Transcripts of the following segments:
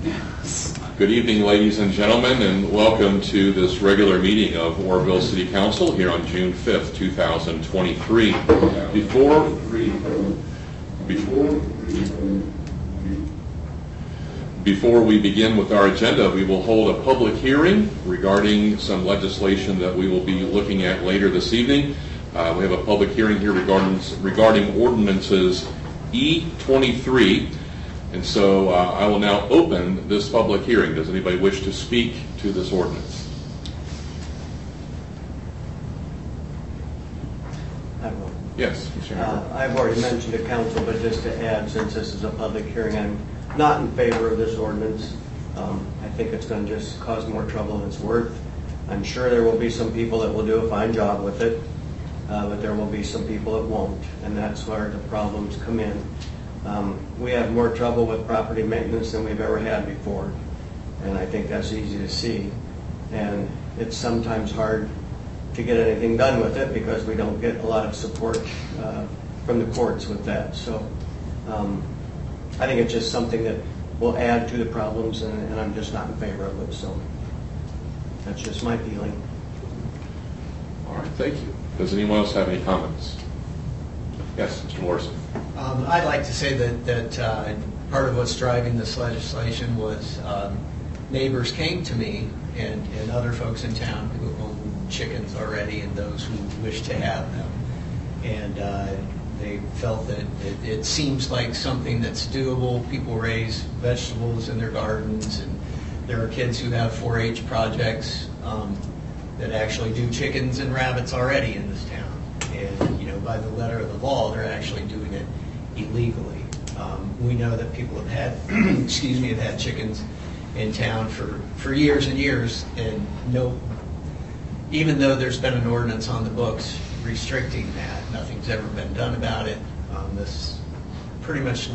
Good evening, ladies and gentlemen, and welcome to this regular meeting of Oroville City Council here on June 5th, 2023. Before we begin with our agenda, we will hold a public hearing regarding some legislation that we will be looking at later this evening. We have a public hearing here regarding ordinances E23. And so I will now open this public hearing. Does anybody wish to speak to this ordinance? I will. Yes, I've already mentioned to council, but just to add, since this is a public hearing, I'm not in favor of this ordinance. I think it's going to just cause more trouble than it's worth. I'm sure there will be some people that will do a fine job with it, but there will be some people that won't, and that's where the problems come in. We have more trouble with property maintenance than we've ever had before, and I think that's easy to see. And it's sometimes hard to get anything done with it because we don't get a lot of support from the courts with that. So I think it's just something that will add to the problems, and I'm just not in favor of it. So that's just my feeling. All right, thank you. Does anyone else have any comments? Yes, Mr. Morrison. I'd like to say that part of what's driving this legislation was neighbors came to me and other folks in town who own chickens already and those who wish to have them. And they felt that it seems like something that's doable. People raise vegetables in their gardens, and there are kids who have 4-H projects that actually do chickens and rabbits already in this town. And by the letter of the law, they're actually doing it illegally. We know that people have had, have had chickens in town for years and years, and even though there's been an ordinance on the books restricting that, nothing's ever been done about it. This pretty much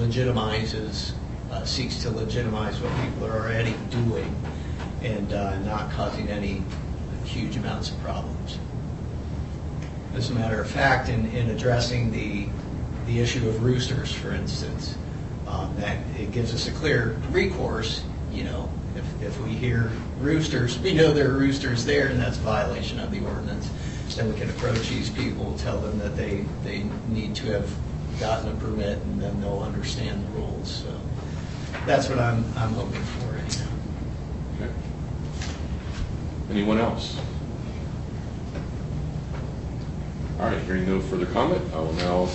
seeks to legitimize what people are already doing and not causing any huge amounts of problems. As a matter of fact, in addressing the issue of roosters, for instance, that it gives us a clear recourse. If we hear roosters, we know there are roosters there, and that's a violation of the ordinance. Then we can approach these people, tell them that they need to have gotten a permit, and then they'll understand the rules. So that's what I'm hoping for anyhow. Okay. Anyone else? All right, hearing no further comment, I will now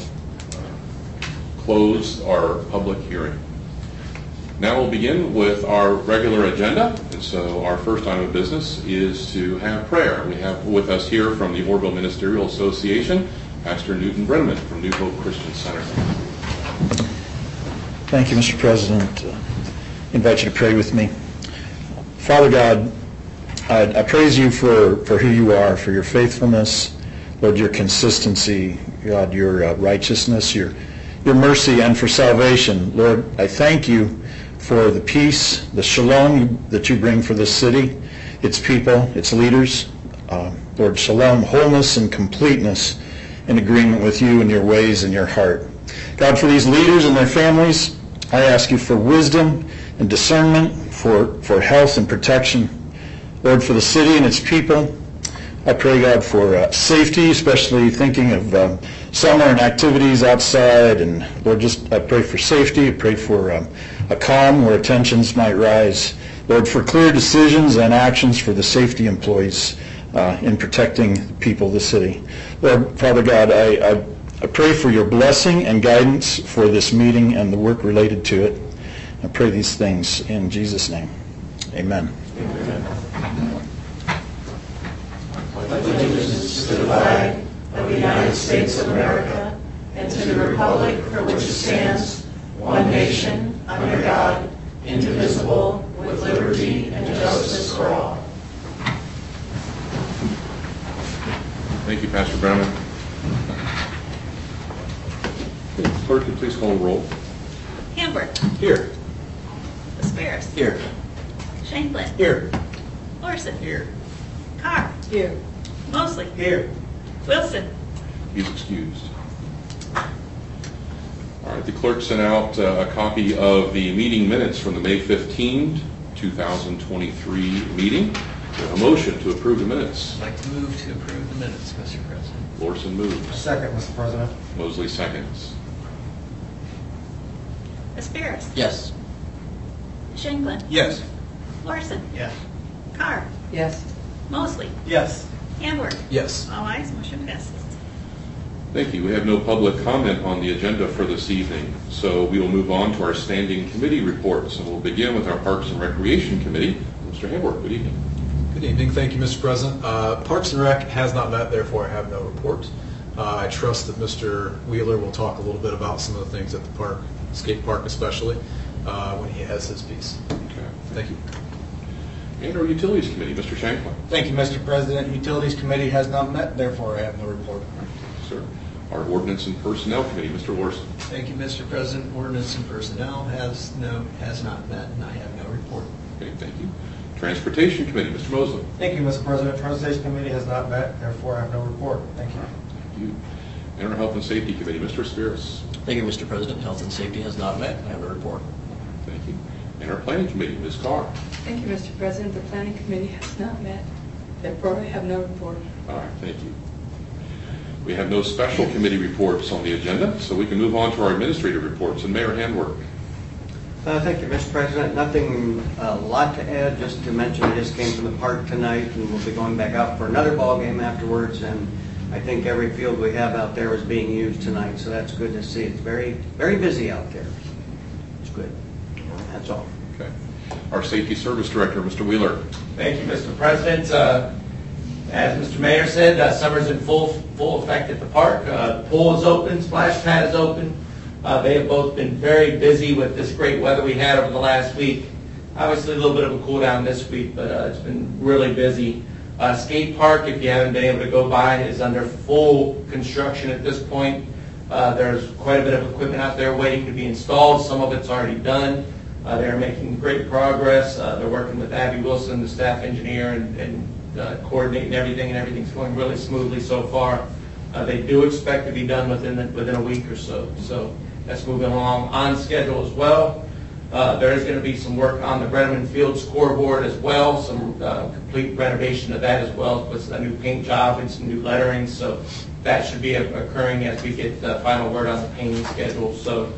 close our public hearing. Now we'll begin with our regular agenda. And so our first item of business is to have prayer. We have with us here from the Oroville Ministerial Association, Pastor Newton Brenneman from New Hope Christian Center. Thank you, Mr. President. I invite you to pray with me. Father God, I praise you for who you are, for your faithfulness, Lord, your consistency, God, your righteousness, your mercy, and for salvation. Lord, I thank you for the peace, the shalom that you bring for this city, its people, its leaders. Lord, shalom, wholeness and completeness in agreement with you and your ways and your heart. God, for these leaders and their families, I ask you for wisdom and discernment, for health and protection. Lord, for the city and its people, I pray, God, for safety, especially thinking of summer and activities outside. And Lord, I pray for safety. I pray for a calm where tensions might rise. Lord, for clear decisions and actions for the safety employees in protecting the people of the city. Lord, Father God, I pray for your blessing and guidance for this meeting and the work related to it. I pray these things in Jesus' name. Amen. Amen. Allegiance to the flag of the United States of America and to the republic for which it stands, one nation, under God, indivisible, with liberty and justice for all. Thank you, Pastor Brenneman. Clerk, could you please call the roll? Hamburg. Here. Asparis. Here. Shankland. Here. Larson. Here. Carr. Here. Mosley. Here. Wilson. He's excused. All All right, the clerk sent out a copy of the meeting minutes from the May 15, 2023 meeting. We have a motion to approve the minutes. I'd like to move to approve the minutes, Mr. President. Lorson moves. Second, Mr. President. Mosley seconds. Asperis. Yes. Shanklin. Yes. Lorson. Yes. Carr. Yes. Mosley. Yes. Hamworth. Yes. All ayes, motion passes. Thank you. We have no public comment on the agenda for this evening, so we will move on to our standing committee reports, and we'll begin with our Parks and Recreation Committee. Mr. Hamworth, good evening. Good evening. Thank you, Mr. President. Parks and Rec has not met, therefore I have no report. I trust that Mr. Wheeler will talk a little bit about some of the things at the park, skate park especially, when he has his piece. Okay. Thank you. And our Utilities Committee, Mr. Shanklin. Thank you, Mr. President. Utilities Committee has not met, therefore I have no report. Sir. Our Ordinance and Personnel Committee, Mr. Lorson. Thank you, Mr. President. Ordinance and Personnel has not met, and I have no report. Okay, thank you. Transportation Committee, Mr. Mosley. Thank you, Mr. President. Transportation Committee has not met, therefore I have no report. Thank you. Thank you. And our Health and Safety Committee, Mr. Spears. Thank you, Mr. President. Health and Safety has not met. I have a report. Thank you. And our Planning Committee, Ms. Carr. Thank you, Mr. President. The Planning Committee has not met. Therefore, I have no report. All right, thank you. We have no special committee reports on the agenda, so we can move on to our administrative reports. And Mayor Handwork. Thank you, Mr. President. Nothing a lot to add, just to mention I just came from the park tonight, and we'll be going back out for another ball game afterwards, and I think every field we have out there is being used tonight, so that's good to see. It's very, very busy out there. It's good. That's all. Okay. Our Safety Service Director, Mr. Wheeler. Thank you, Mr. President. As Mr. Mayor said, summer's in full effect at the park. Pool is open, splash pad is open. They have both been very busy with this great weather we had over the last week. Obviously, a little bit of a cool down this week, but it's been really busy. Skate park, if you haven't been able to go by, is under full construction at this point. There's quite a bit of equipment out there waiting to be installed. Some of it's already done. They're making great progress. They're working with Abby Wilson, the staff engineer, and coordinating everything, and everything's going really smoothly so far. They do expect to be done within a week or so. So that's moving along on schedule as well. There is going to be some work on the Brenneman Field scoreboard as well, some complete renovation of that as well, with a new paint job and some new lettering. So that should be occurring as we get the final word on the painting schedule. So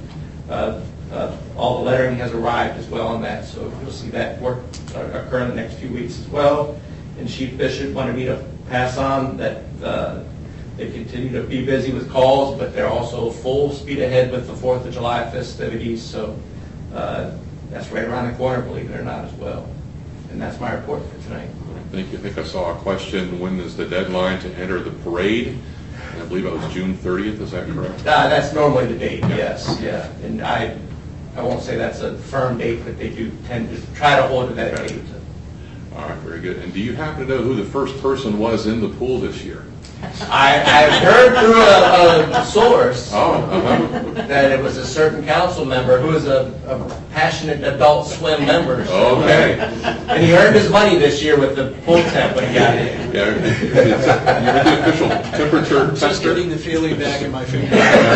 all the lettering has arrived as well on that. So you'll see that work occur in the next few weeks as well. And Chief Bishop wanted me to pass on that they continue to be busy with calls, but they're also full speed ahead with the 4th of July festivities. So that's right around the corner, believe it or not, as well. And that's my report for tonight. Thank you. I think I saw a question, when is the deadline to enter the parade? And I believe it was June 30th, is that correct? That's normally the date, yes. Yeah. And I won't say that's a firm date, but they do tend to try to hold to that date. All right, very good. And do you happen to know who the first person was in the pool this year? I've heard through a source that it was a certain council member who is a passionate Adult Swim member. So, okay. And he earned his money this year with the pool temp when he got in. Yeah, you're the official temperature Just tester. getting the feeling back in my fingers.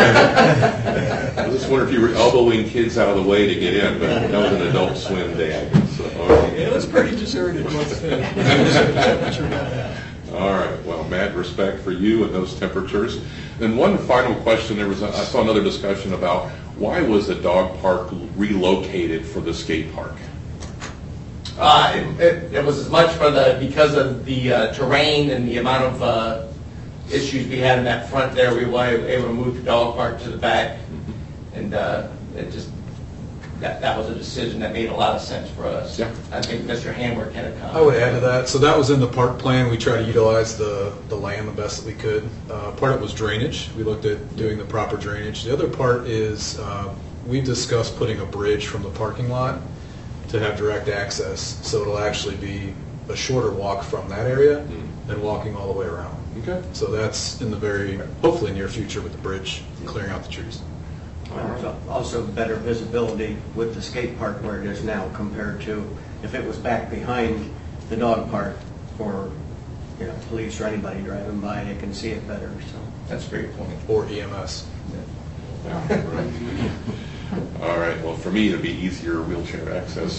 I was just wondering if you were elbowing kids out of the way to get in, but that was an Adult Swim day, I guess. So, okay. It was pretty deserted once the temperature got out. All right. Well, mad respect for you and those temperatures. And one final question. I saw another discussion about why was the dog park relocated for the skate park? It was as much because of the terrain and the amount of issues we had in that front there. We were able to move the dog park to the back, and it just that was a decision that made a lot of sense for us. Yeah. I think Mr. Hamworth had a comment. I would add to that. So that was in the park plan. We tried to utilize the land the best that we could. Part of it was drainage. We looked at doing the proper drainage. The other part is we've discussed putting a bridge from the parking lot to have direct access. So it'll actually be a shorter walk from that area than walking all the way around. Okay. So that's in the very, hopefully near future with the bridge, clearing out the trees. Also better visibility with the skate park where it is now compared to if it was back behind the dog park for police or anybody driving by, they can see it better. So That's a great point. Or EMS. All right, well, for me, it'd be easier wheelchair access.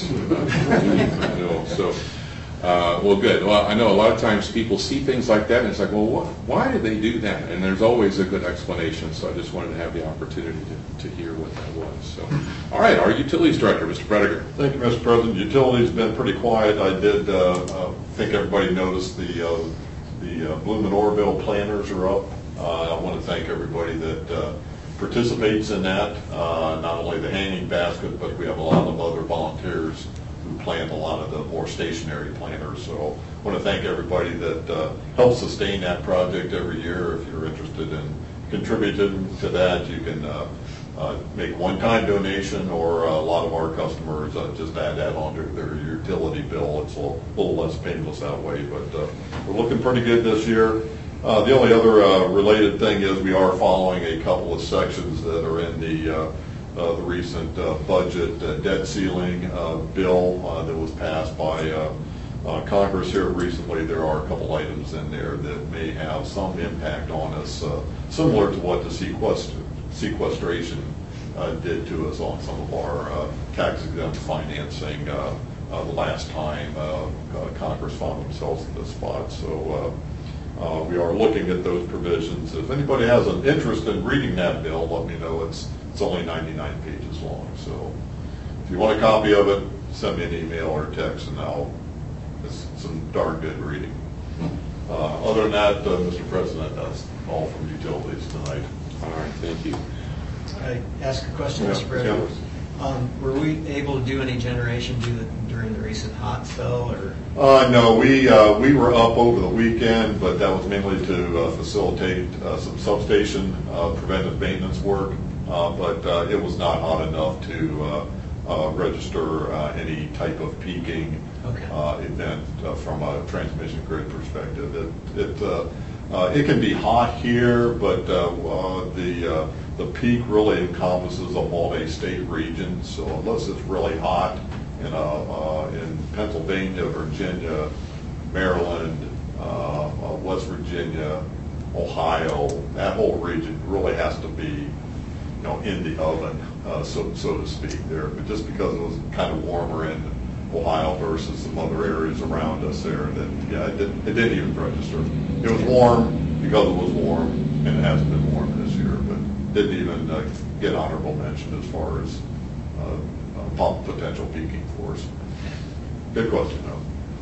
I know, so, well, good. Well, I know a lot of times people see things like that, and it's like, well, why did they do that? And there's always a good explanation, so I just wanted to have the opportunity to hear what that was. So, all right, our Utilities Director, Mr. Prediger. Thank you, Mr. President. Utilities have been pretty quiet. I did think everybody noticed the Bloom and Orville planters are up. I want to thank everybody that participates in that, not only the hanging basket, but we have a lot of other volunteers who plant a lot of the more stationary planters. So I want to thank everybody that helps sustain that project every year. If you're interested in contributing to that, you can make a one-time donation, or a lot of our customers just add that onto their utility bill. It's a little less painless that way, but we're looking pretty good this year. The only other related thing is we are following a couple of sections that are in the recent budget debt ceiling bill that was passed by Congress here recently. There are a couple items in there that may have some impact on us, similar to what the sequestration did to us on some of our tax-exempt financing the last time Congress found themselves in this spot. So we are looking at those provisions. If anybody has an interest in reading that bill, let me know. It's only 99 pages long. So if you want a copy of it, send me an email or text, and it's some darn good reading. Other than that, Mr. President, that's all from Utilities tonight. All right, thank you. I ask a question, Yeah, Mr. President. yeah. Were we able to do any generation during the recent hot spell, or? No, we were up over the weekend, but that was mainly to facilitate some substation preventive maintenance work. But it was not hot enough to register any type of peaking event from a transmission grid perspective. It can be hot here, but the peak really encompasses a multi-state region. So unless it's really hot in Pennsylvania, Virginia, Maryland, West Virginia, Ohio, that whole region really has to be, in the oven, so to speak. There, but just because it was kind of warmer in Ohio versus some other areas around us there, that it didn't even register. It was warm because it was warm, and it hasn't been warm this year, but didn't even get honorable mention as far as potential peaking for us. Good question, though.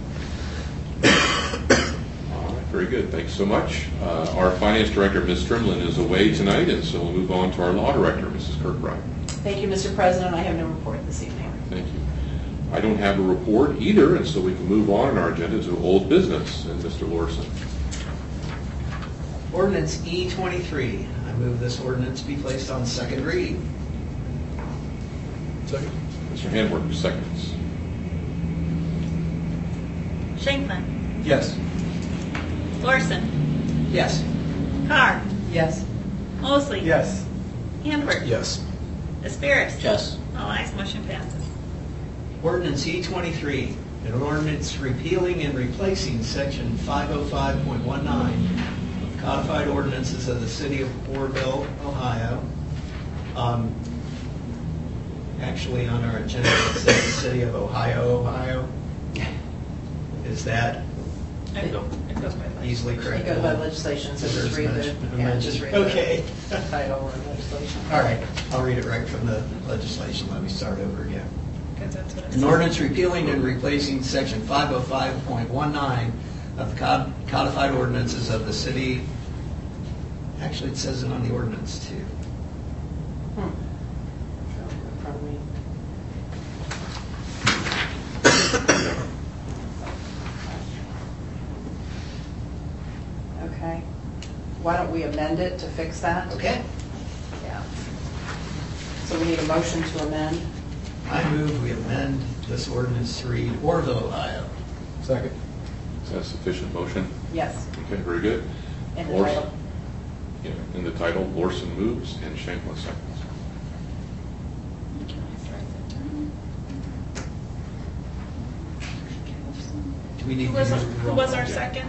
Very good. Thanks so much. Our Finance Director, Ms. Trimlin, is away tonight, and so we'll move on to our Law Director, Mrs. Kirkbride. Thank you, Mr. President. I have no report this evening. Thank you. I don't have a report either, and so we can move on in our agenda to old business. And Mr. Lorson. Ordinance E23. I move this ordinance be placed on second reading. Second. Mr. Handwork, seconds. Shankman. Yes. Lorson. Yes. Carr. Yes. Mosley. Yes. Handwork. Yes. Aspirus. Yes. All ayes, motion passes. Ordinance E23, an ordinance repealing and replacing section 505.19 of codified ordinances of the city of Orville, Ohio. Actually, on our agenda, it says the city of Ohio, Ohio. Is that It goes by line. easily You correct? go by legislation, so just read just read Okay. the title and legislation. All right, I'll read it right from the legislation. Let me start over again. Because that's what it An says. ordinance repealing and replacing section 505.19 of the codified ordinances of the city. Actually, it says it on the ordinance too. In front of me. Okay. Why don't we amend it to fix that? Okay. Yeah. So we need a motion to amend. I move we amend this ordinance to read Orville, Ohio. Second. Is that a sufficient motion? Yes. Okay, very good. And the Lorson. title. Yeah, in the title, Lorson moves and Shanklin seconds. Do we need Who was, to who was our second?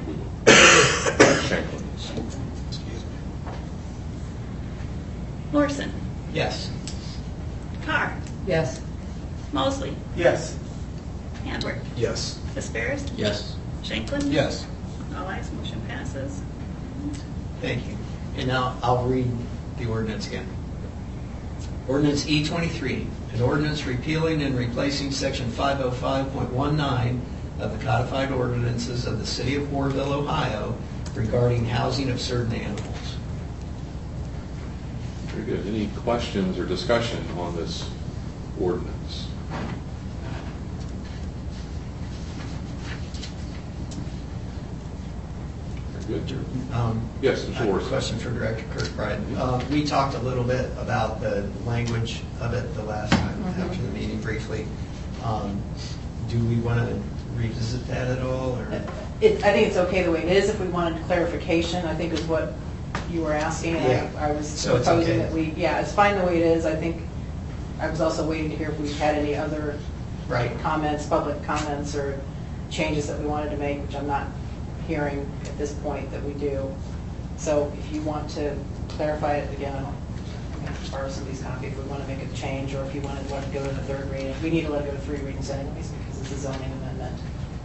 Shanklin. Excuse me. Lorson. Yes. Carr, Yes. Mosley, Yes. Handwork, Yes. Disparis, Yes. Shanklin. Yes. All ayes, motion passes. Thank you. And now I'll read the ordinance again. Ordinance E23, an ordinance repealing and replacing Section 505.19 of the codified ordinances of the City of Warville, Ohio regarding housing of certain animals. Very good. Any questions or discussion on this ordinance? Very good. Yes, Mr. I have a Lawrence. question for Director Kirkbride. We talked a little bit about the language of it the last time after the meeting briefly. Do we want to revisit that at all? Or? I think it's okay the way it is. If we wanted clarification, I think is what you were asking. And Yeah. I was So it's proposing okay. that it's fine the way it is. I think I was also waiting to hear if we had any other comments, public comments, or changes that we wanted to make, which I'm not hearing at this point that we do. So if you want to clarify it again, I'm going to borrow somebody's copy if we want to make a change, or if you want to let it go to the third reading. We need to let it go to 3 readings anyways because it's a zoning amendment.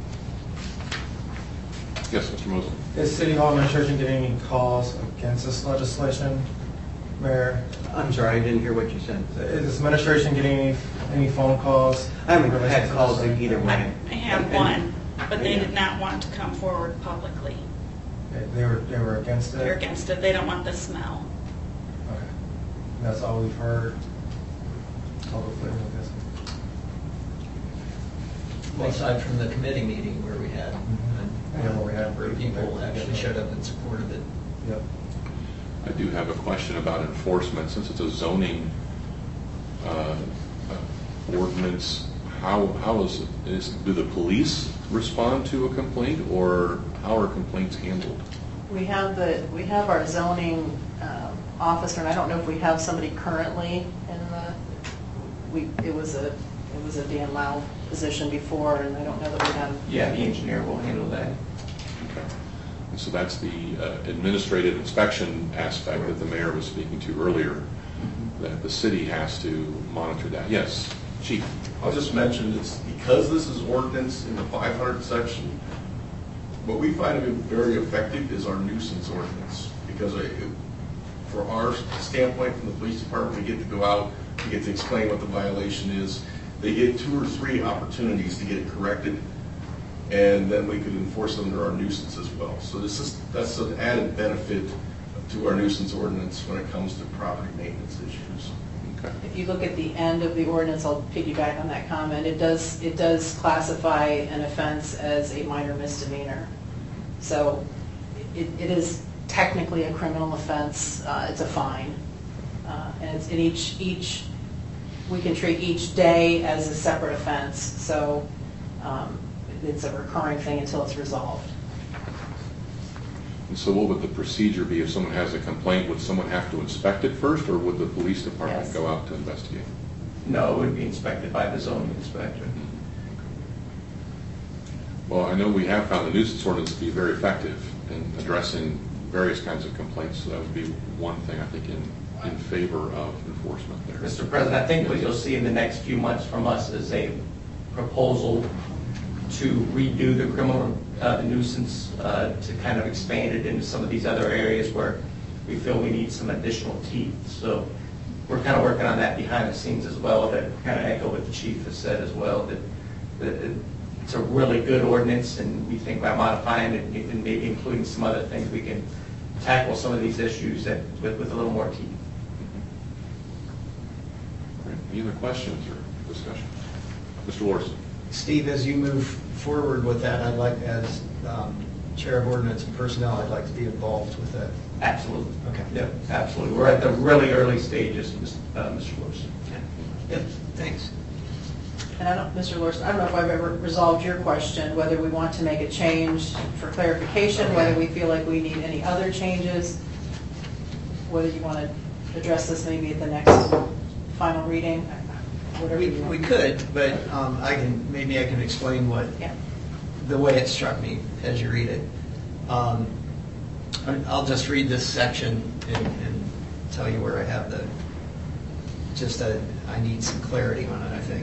Yes, Mr. Mosley. Is City Hall administration getting any calls against this legislation, Mayor? I'm sorry, I didn't hear what you said. Is this administration getting any phone calls? I haven't in relation had to calls this? either way. I have one, but they did not want to come forward publicly. They were against it? They're against it. They don't want the smell. Okay. And that's all we've heard publicly, I guess. Well, aside from the committee meeting where we had Yeah, where we had a number of people actually showed up in support of it. Yep. I do have a question about enforcement. Since it's a zoning ordinance, how do the police respond to a complaint, or how are complaints handled? We have our zoning officer, and I don't know if we have somebody currently in the. It was a Dan Lau position before, and I don't know that we have. Yeah, the engineer will handle that. Okay. And so that's the administrative inspection aspect that the mayor was speaking to earlier, that the city has to monitor that. Yes, Chief. I'll just mention, it's because this is ordinance in the 500 section, what we find to be very effective is our nuisance ordinance. Because for our standpoint from the police department, we get to go out, we get to explain what the violation is. They get 2 or 3 opportunities to get it corrected, and then we could enforce it under our nuisance as well. So that's an added benefit to our nuisance ordinance when it comes to property maintenance issues. Okay. If you look at the end of the ordinance, I'll piggyback on that comment. It does classify an offense as a minor misdemeanor. So it is technically a criminal offense. It's a fine, and it's in each. We can treat each day as a separate offense. So it's a recurring thing until it's resolved. And so what would the procedure be if someone has a complaint? Would someone have to inspect it first, or would the police department Yes. go out to investigate? No, it would be inspected by the zoning inspector. Well, I know we have found the nuisance ordinance to be very effective in addressing various kinds of complaints, so that would be one thing I think in favor of enforcement there. Mr. President, I think what you'll see in the next few months from us is a proposal to redo the criminal nuisance to kind of expand it into some of these other areas where we feel we need some additional teeth. So we're kind of working on that behind the scenes as well, to kind of echo what the chief has said as well, that it's a really good ordinance, and we think by modifying it and maybe including some other things, we can tackle some of these issues with a little more teeth. All right. Any other questions or discussion? Mr. Lawson. Steve, as you move forward with that, I'd like, as Chair of Ordinance and Personnel, I'd like to be involved with that. Absolutely. Okay. Yep, absolutely. We're at the really early stages, Mr. Lewis. Yep, thanks. And Mr. Lawson, I don't know if I've ever resolved your question, whether we want to make a change for clarification, Okay. whether we feel like we need any other changes, whether you want to address this maybe at the next final reading, whatever you want. We could, but maybe I can explain Yeah. the way it struck me as you read it. I'll just read this section and tell you where I have just I need some clarity on it, I think.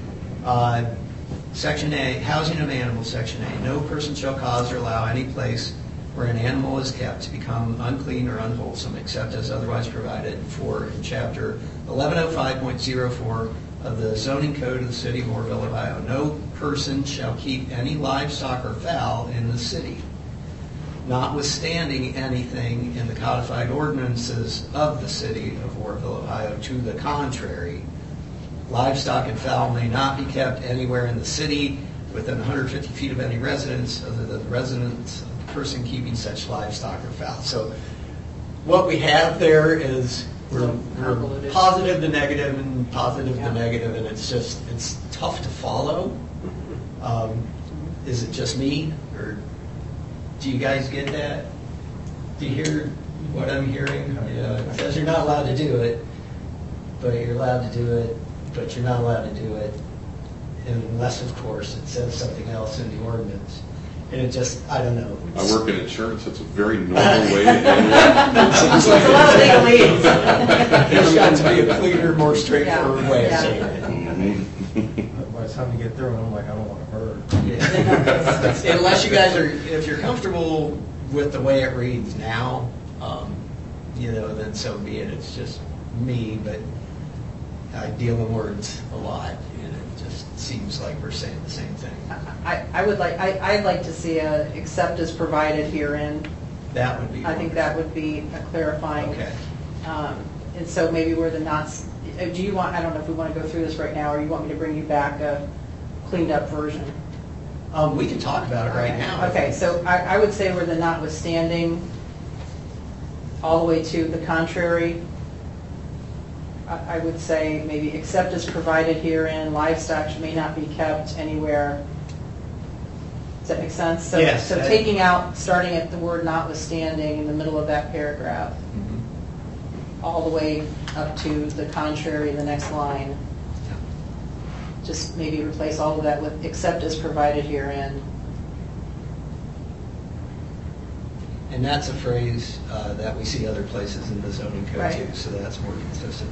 Section A, housing of animals, Section A. No person shall cause or allow any place where an animal is kept to become unclean or unwholesome, except as otherwise provided for in Chapter 1105.04 of the Zoning Code of the City of Moorville, Ohio. No person shall keep any livestock or fowl in the city, notwithstanding anything in the codified ordinances of the City of Moorville, Ohio to the contrary. Livestock and fowl may not be kept anywhere in the city within 150 feet of any residence other than the residence of the person keeping such livestock or fowl. So what we have there is we're positive to negative and positive to negative, and it's tough to follow. Is it just me, or do you guys get that? Do you hear what I'm hearing? It says you're not allowed to do it, but you're allowed to do it, but you're not allowed to do it unless, of course, it says something else in the ordinance. And it just, I don't know. I work in insurance. It's a very normal way to handle it. Seems like It's a lot of legalese. There's got to be a cleaner, more straightforward way of saying it. By the time you get through it, I'm like, I don't want to hurt. Unless you guys are, if you're comfortable with the way it reads now, then so be it. It's just me, but I deal in words a lot, and it just seems like we're saying the same thing. I'd like to see a except as provided herein. That would be. I think that would be a clarifying. Okay. And so maybe where the knots, do you want, I don't know if we want to go through this right now, or you want me to bring you back a cleaned up version? We can talk about it right now. Okay, so I would say where the notwithstanding all the way to the contrary, I would say maybe except as provided herein, livestock may not be kept anywhere. Does that make sense? So, Yes. So taking out, starting at the word notwithstanding in the middle of that paragraph, all the way up to the contrary in the next line. Just maybe replace all of that with except as provided herein. And that's a phrase that we see other places in the zoning code Right. too, so that's more consistent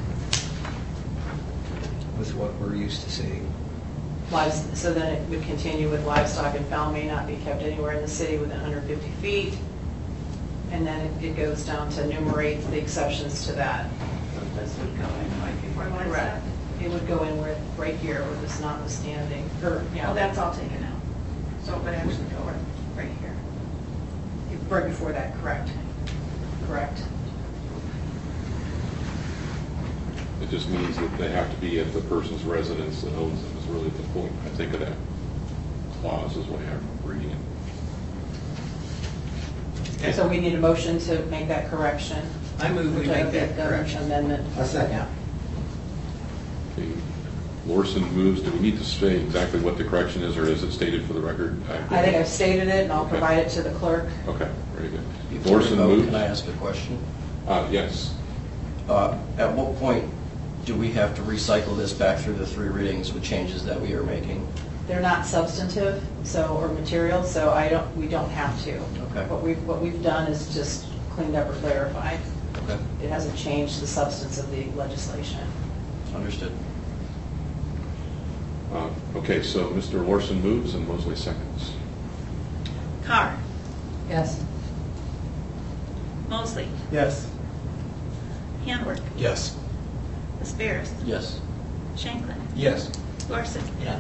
with what we're used to seeing. So then it would continue with livestock and fowl may not be kept anywhere in the city within 150 feet. And then it goes down to enumerate the exceptions to that. This would go in right before livestock. Correct. It would go in where, right here, where this notwithstanding, or, Oh, that's all taken out. So it would actually go right here. right before that, correct. Correct. It just means that they have to be at the person's residence that owns them is really the point, I think, of that clause is the way I'm reading it. Okay. So we need a motion to make that correction. I move we make that correction. Amendment. A second. Okay. Lorson moves. Do we need to say exactly what the correction is, or is it stated for the record? I think I've stated it, and I'll Okay. provide it to the clerk. Okay, very good. Before we Lorson vote, moves. can I ask a question? Yes. At what point do we have to recycle this back through the 3 readings with changes that we are making? They're not substantive, or material, so we don't have to. Okay. What we've done is just cleaned up or clarified. Okay, It hasn't changed the substance of the legislation. understood. Okay, so Mr. Lorson moves and Mosley seconds. Carr, Yes. Mosley, Yes. Handwork, Yes. Asperis, Yes. Shanklin, Yes. Lorson. Yes.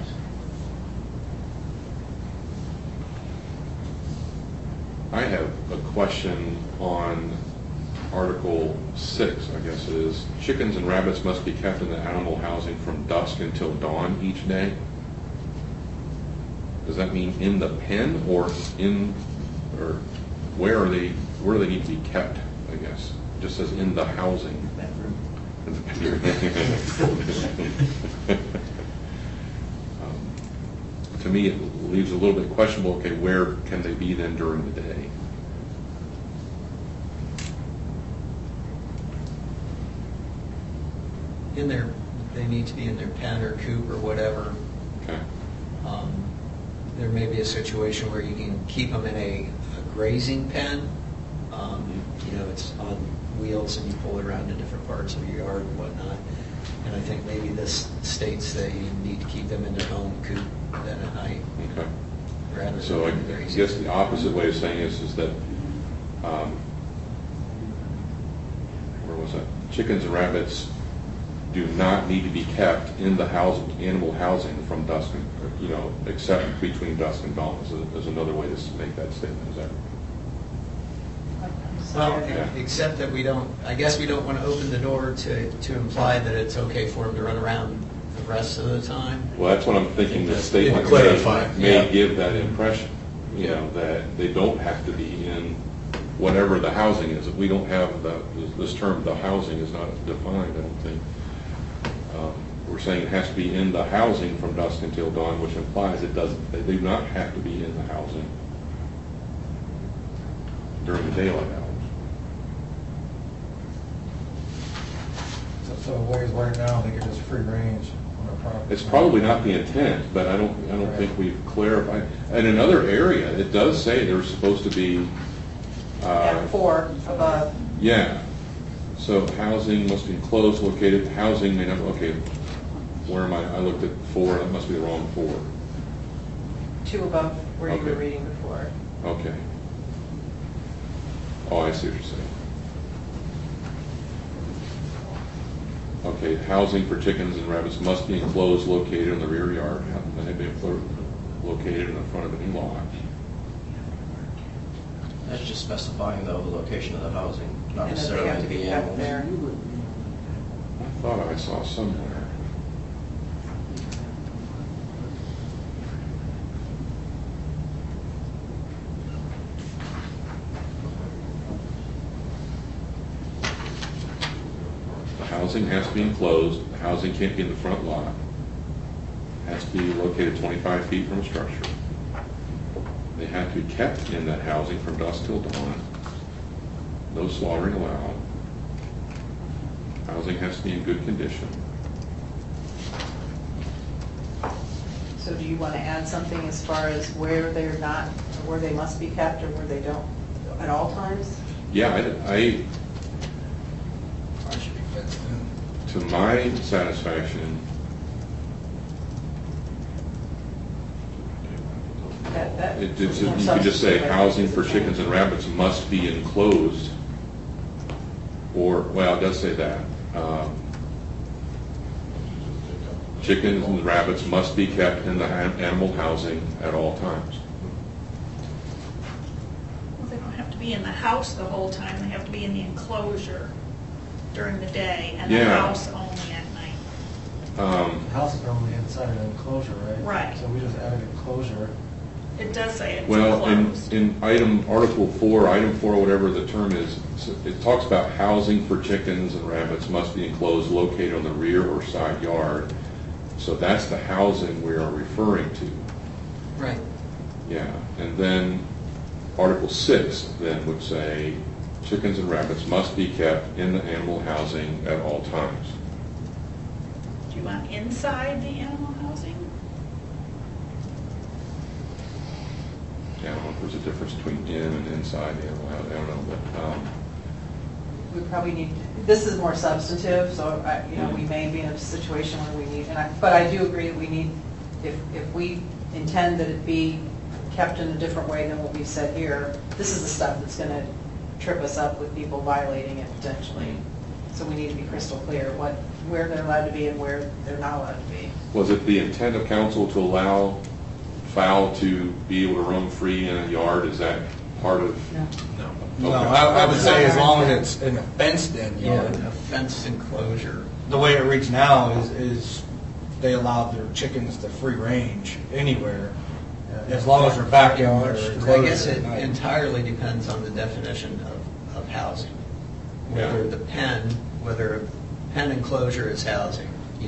I have a question on Article 6, I guess it is. Chickens and rabbits must be kept in the animal housing from dusk until dawn each day. Does that mean in the pen or where do they need to be kept, I guess? It just says in the housing. To me, it leaves a little bit questionable, okay, where can they be then during the day? They need to be in their pen or coop or whatever. Okay. There may be a situation where you can keep them in a grazing pen. It's on wheels and you pull it around to different parts of your yard and whatnot. And I think maybe this states they need to keep them in their home coop then at night. Okay. Rather So I than grazing. guess the opposite way of saying this is that, where was that? Chickens and rabbits do not need to be kept in the animal housing from dusk and, except between dusk and dawn. Is another way to make that statement. Is that? Well, Yeah. except that I guess we don't want to open the door to imply that it's okay for them to run around the rest of the time. Well, that's what I'm thinking. The statement Clarify. may give that impression, that they don't have to be in whatever the housing is. We don't have this term, the housing is not defined, I don't think. We're saying it has to be in the housing from dusk until dawn, which implies they do not have to be in the housing during the daylight hours. So the way it's working now, they could just free range on their property. It's probably not the intent, but I don't think we've clarified. And in another area, it does say there's supposed to be. At 4 above. Yeah. So housing must be enclosed, located. Housing may not. Okay. Where am I? I looked at 4. That must be the wrong 4. 2 above where you were Okay. reading before. Okay. Oh, I see what you're saying. Okay, housing for chickens and rabbits must be enclosed, located in the rear yard, and they be located in the front of any lot. That's just specifying, though, the location of the housing, not And that they have necessarily to be the kept animals. there. I thought I saw somewhere. The housing has to be enclosed. The housing can't be in the front lot. Has to be located 25 feet from a structure. They have to be kept in that housing from dusk till dawn. No slaughtering allowed. Housing has to be in good condition. So do you want to add something as far as where they're not, or where they must be kept, or where they don't, at all times? Yeah, I Should be fenced in. to my satisfaction, That you is more could just say substantive. housing for chickens and rabbits must be enclosed, or, well, it does say that. Chickens and rabbits must be kept in the animal housing at all times. Well, they don't have to be in the house the whole time, they have to be in the enclosure during the day, and the Yeah. house only at night. The house is normally inside an enclosure, right? Right. So we just added enclosure. It does say it's Well, enclosed. in Article 4, Item 4, whatever the term is, it talks about housing for chickens and rabbits must be enclosed, located on the rear or side yard. So that's the housing we are referring to. Right. Yeah, and then Article 6 then would say chickens and rabbits must be kept in the animal housing at all times. Do you want inside the animal housing? Yeah, I don't know if there's a difference between in and inside the animal housing, I don't know, but, We probably need, this is more substantive, so, we may be in a situation where we need, but I do agree that we need, if we intend that it be kept in a different way than what we've said here, this is the stuff that's going to trip us up with people violating it potentially. So we need to be crystal clear where they're allowed to be and where they're not allowed to be. was it the intent of council to allow fowl to be able to roam free in a yard? Is that part of? No. No. Okay. I would say as long as it's in a fenced-in Yeah, yard. a fenced enclosure. The way it reads now is they allow their chickens to free range anywhere, as long as their backyard is I enclosed guess it at night. entirely depends on the definition of housing. Whether the pen enclosure is housing,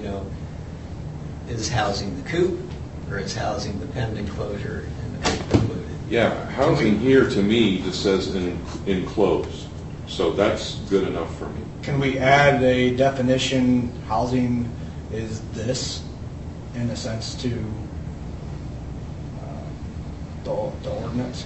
is housing the coop, or is housing the pen enclosure and the coop included. Yeah, housing here to me just says enclosed, so that's good enough for me. Can we add a definition, housing is this, in a sense, to the ordinance?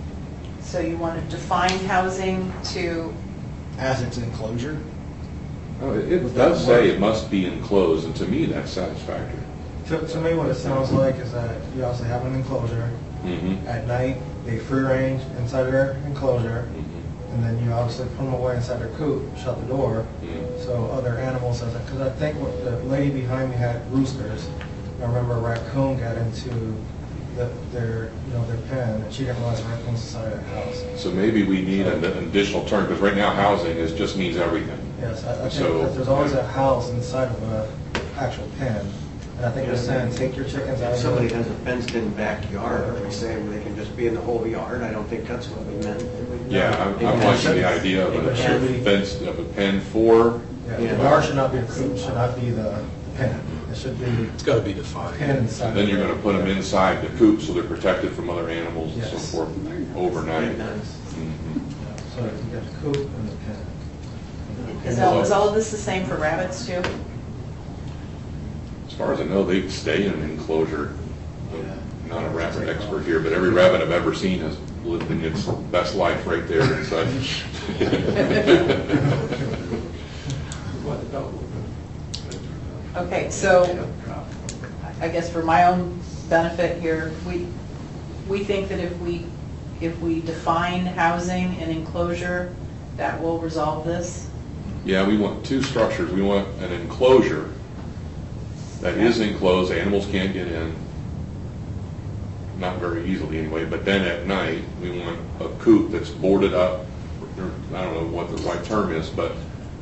So you want to define housing to, As its enclosure? Oh, it does say it must be enclosed, and to me, that's satisfactory. To me, what it sounds like is that you also have an enclosure. Mm-hmm. At night, they free range inside their enclosure, Mm-hmm. and then you obviously put them away inside their coop, shut the door, Mm-hmm. so other animals doesn't. Because I think what the lady behind me had roosters. I remember a raccoon got into their pen, and she didn't realize the raccoons inside of the house. So maybe we need an additional term, because right now housing just means everything. Yes, I think So- that there's always a house inside of an actual pen, and I think they're saying take your chickens out If of somebody the has a fenced-in backyard, are we saying they can just be in the whole yard? I don't think that's what we meant. Yeah, I'm liking the idea of a fence, of a pen for, Yeah, the yard should not be a coop, should not be the pen. It should be It's got to be defined. pen inside. then you're going to put them inside the coop so they're protected from other animals and so Yes. forth overnight. Nice. Mhm. So you get the coop and the pen. Is all of this the same for rabbits too? As far as I know, they stay in an enclosure. I'm not a rabbit expert here, but every rabbit I've ever seen has lived in its best life right there inside. Okay, so I guess for my own benefit here, we think that if we define housing and enclosure, that will resolve this? Yeah, we want two structures. We want an enclosure that is enclosed, animals can't get in, not very easily anyway, but then at night, we want a coop that's boarded up, or I don't know what the right term is, but,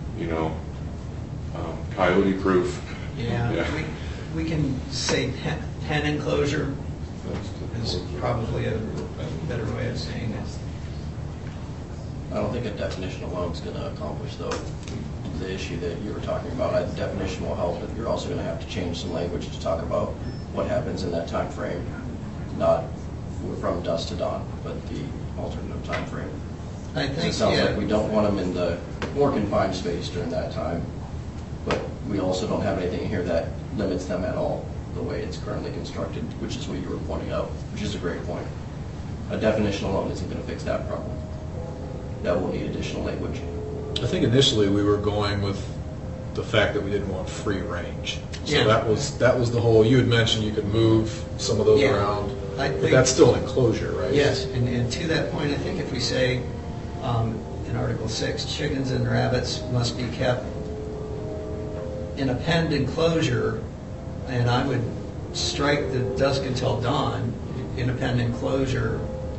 coyote-proof. Yeah, we can say pen enclosure is probably a better way of saying it. I don't think a definition alone is going to accomplish, though, the issue that you were talking about. A definition will help, but you're also going to have to change some language to talk about what happens in that time frame, not from dusk to dawn, but the alternative time frame. I think, It sounds yeah. like we don't want them in the more confined space during that time, but we also don't have anything here that limits them at all, the way it's currently constructed, which is what you were pointing out, which is a great point. A definition alone isn't going to fix that problem. That will need additional language. I think initially we were going with the fact that we didn't want free range. So Yeah. that was the whole, you had mentioned you could move some of those Yeah. around, I but think- that's still an enclosure, right? Yes, and to that point, I think if we say in Article 6, chickens and rabbits must be kept in a penned enclosure, and I would strike the dusk until dawn in a penned enclosure,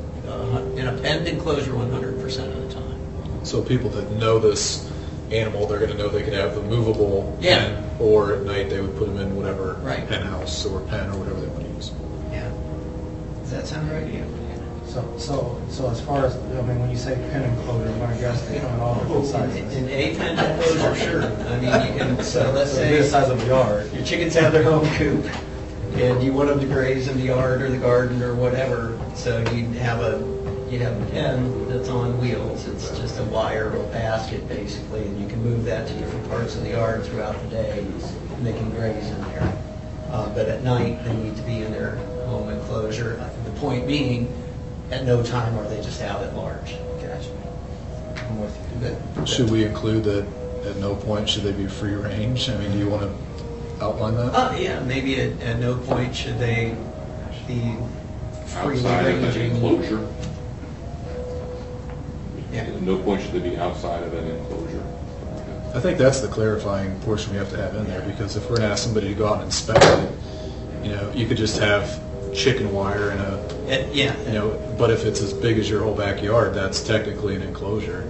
100% of the time. So people that know this animal, they're going to know they can have the movable Yeah. pen, or at night they would put them in whatever Right. pen house or pen or whatever they want to use. Yeah. Does that sound right to you? So as far as, when you say pen enclosure, I'm going to guess, in all different sizes. In a penned enclosure, sure. I mean, you can, so let's So it'd be the say size of the yard. your chickens have their home coop, and you want them to graze in the yard or the garden or whatever, so you have a pen that's on wheels. It's just a wire or a basket, basically, and you can move that to different parts of the yard throughout the day, and they can graze in there. But at night, they need to be in their home enclosure. The point being, at no time are they just out at large. Gotcha. I'm with you. But- Should we include that at no point should they be free range? I mean, do you want to outline that? Yeah, maybe at no point should they be freely Outside of an ranging. enclosure. Yeah. At no point should they be outside of an enclosure. I think that's the clarifying portion we have to have in there, because if we're going to ask somebody to go out and inspect it, you could just have chicken wire in a, Yeah. but if it's as big as your whole backyard, that's technically an enclosure.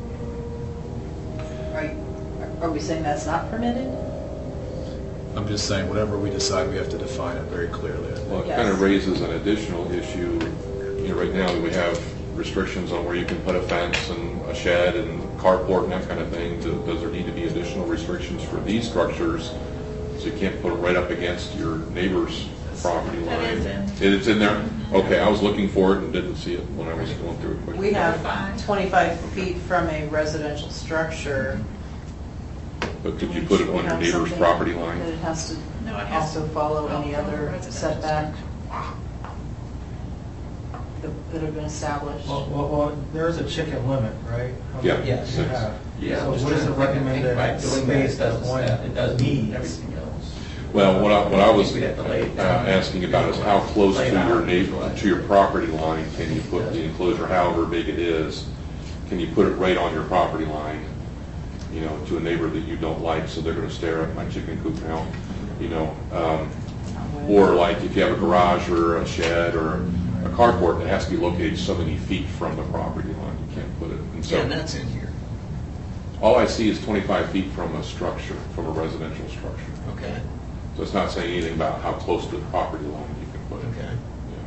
Are we saying that's not permitted? I'm just saying, whatever we decide, we have to define it very clearly. I think. Well, it Yes. kind of raises an additional issue. Right now, we have restrictions on where you can put a fence and a shed and carport and that kind of thing. Does there need to be additional restrictions for these structures? So you can't put them right up against your neighbor's property line? That is It's in there? Okay, I was looking for it and didn't see it when I was going through it quickly. We have 25 feet from a residential structure. But could you put it on your neighbor's Something property That line? it has to No, it has also to follow follow any other residential setback. that have been established? Well, there's a chicken limit, right? How Yeah. many Yes. you have? Yeah, So just what is the trying to think recommended by doing space that, that's one? it does mean everything else. Well, what I was We'd have to lay it down. asking about is how close to your neighbor, to your property line can you put the enclosure, however big it is? Can you put it right on your property line, you know, to a neighbor that you don't like, so they're going to stare at my chicken coop now, you know? Or like if you have a garage or a shed or a carport, it has to be located so many feet from the property line. You can't put it. And so Yeah, and that's in here. all I see is 25 feet from a structure, from a residential structure. Okay, So it's not saying anything about how close to the property line you can put it. okay. Yeah.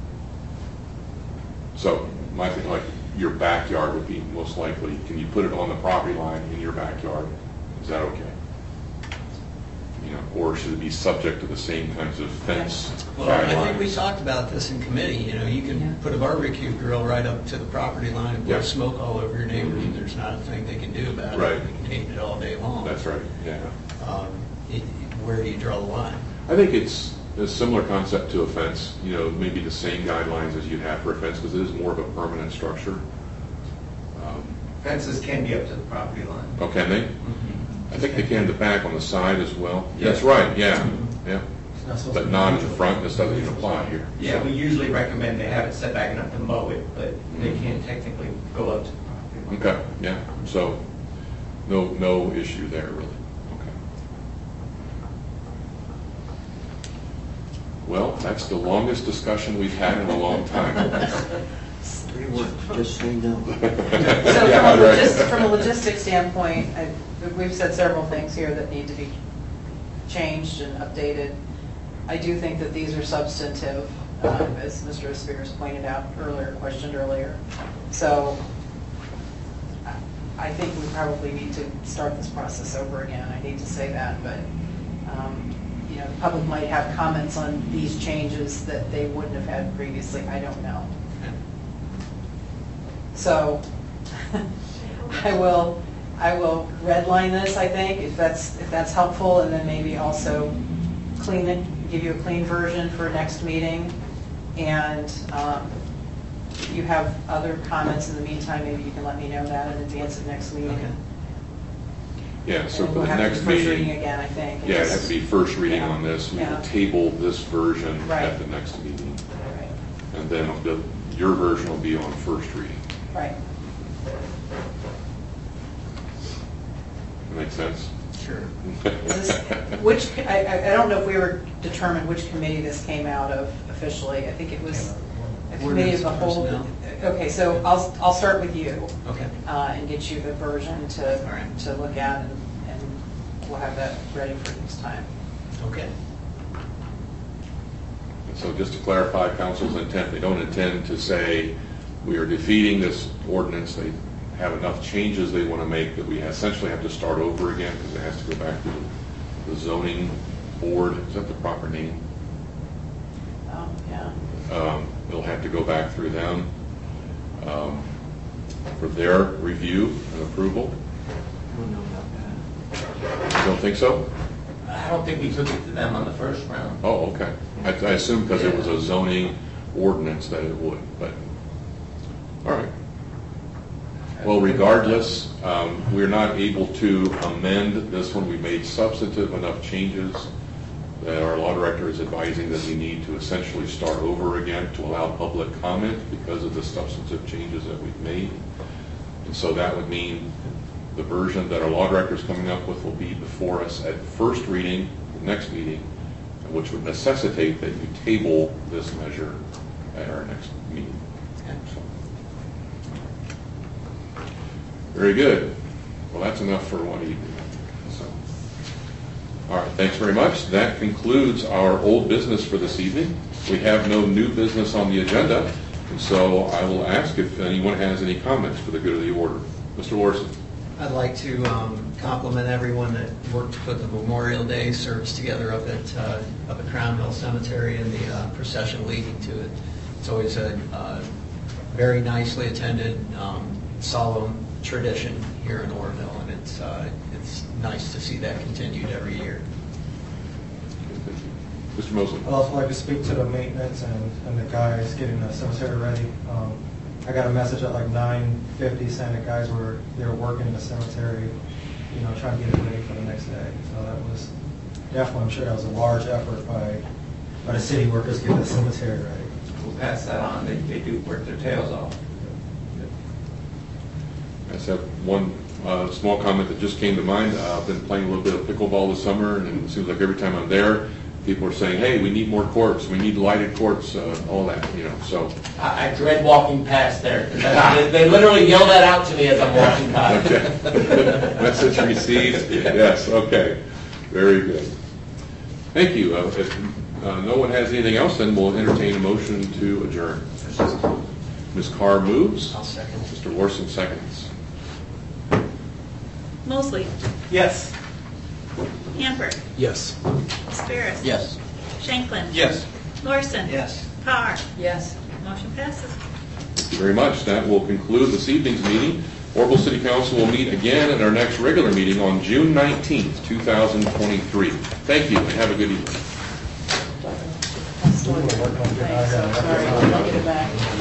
So my thing, like your backyard would be most likely, can you put it on the property line in your backyard? Is that okay? You know, or should it be subject to the same kinds of fence Well, I think we guidelines? talked about this in committee, you know, you can put a barbecue grill right up to the property line and blow Yeah. smoke all over your neighbors, and there's not a thing they can do about it. Right. They can hate it all day long. That's right, yeah. Where do you draw the line? I think it's a similar concept to a fence, you know, maybe the same guidelines as you'd have for a fence, because it is more of a permanent structure. Fences can be up to the property line. Oh, can they? I think they can in the back on the side as well. Yeah. That's right, yeah, yeah. It's not supposed to But be not in neutral. the front, this doesn't even apply here. Yeah, we usually recommend they have it set back enough to mow it, but they can't technically go up to the property line. Okay, yeah, so no issue there, really. Okay. Well, that's the longest discussion we've had in a long time. Just say no. So Yeah, right. from a logistics standpoint, we've said several things here that need to be changed and updated. I do think that these are substantive, as Mr. Spears pointed out earlier, questioned earlier. So I think we probably need to start this process over again. I hate to say that, but you know, the public might have comments on these changes that they wouldn't have had previously. I don't know. So I will redline this, I think, if that's helpful, and then maybe also clean it, give you a clean version for next meeting. And if you have other comments in the meantime, maybe you can let me know that in advance of next meeting. Okay. Yeah, so And for we'll the have to next do first reading meeting, again, I think. yeah, it has to be first reading Yeah. on this. We will Yeah. table this version Right. at the next meeting. Right. And then your version will be on first reading. Right. That make sense? Sure. I don't know if we were determined which committee this came out of officially. I think it was a committee of the whole. Personnel. Okay, so I'll start with you Okay. and get you the version All right. to look at, and we'll have that ready for next time. Okay. And so just to clarify council's intent, they don't intend to say we are defeating this ordinance. They have enough changes they want to make that we essentially have to start over again because it has to go back to the zoning board. Is that the proper name? Oh, yeah. It'll have to go back through them for their review and approval. I don't know about that. You don't think so? I don't think we took it to them on the first round. Oh, okay. I assume because it was a zoning ordinance that it would, but, all right. Well, regardless, we're not able to amend this one. We made substantive enough changes that our law director is advising that we need to essentially start over again to allow public comment because of the substantive changes that we've made. And so that would mean the version that our law director is coming up with will be before us at first reading, the next meeting, which would necessitate that you table this measure at our next meeting. So. Very good. Well, that's enough for one evening. So. All right, thanks very much. That concludes our old business for this evening. We have no new business on the agenda, and so I will ask if anyone has any comments for the good of the order. Mr. Lorson. I'd like to compliment everyone that worked to put the Memorial Day service together up at Crown Hill Cemetery and the procession leading to it. It's always a very nicely attended, solemn tradition here in Orville, and it's nice to see that continued every year. Mr. Mosley. I'd also like to speak to the maintenance and the guys getting the cemetery ready. I got a message at like 9:50 saying the guys they were working in the cemetery, trying to get it ready for the next day. So that was definitely, I'm sure that was a large effort by the city workers getting the cemetery ready. We'll pass that on. They do work their tails off. I just have one small comment that just came to mind. I've been playing a little bit of pickleball this summer, and it seems like every time I'm there, people are saying, "Hey, we need more courts. We need lighted courts." All that, So I dread walking past there. They literally yell that out to me as I'm walking by. okay, message received. Yes. Okay. Very good. Thank you. If no one has anything else, then we'll entertain a motion to adjourn. Ms. Carr moves. I'll second. Mr. Larson seconds. Mosley, Yes. Hamburg, Yes. Spears. Yes. Shanklin. Yes. Larson. Yes. Carr. Yes. Motion passes. Thank you very much. That will conclude this evening's meeting. Orville City Council will meet again at our next regular meeting on June 19th, 2023. Thank you, and have a good evening. Thanks, I'm sorry, I'll get it back.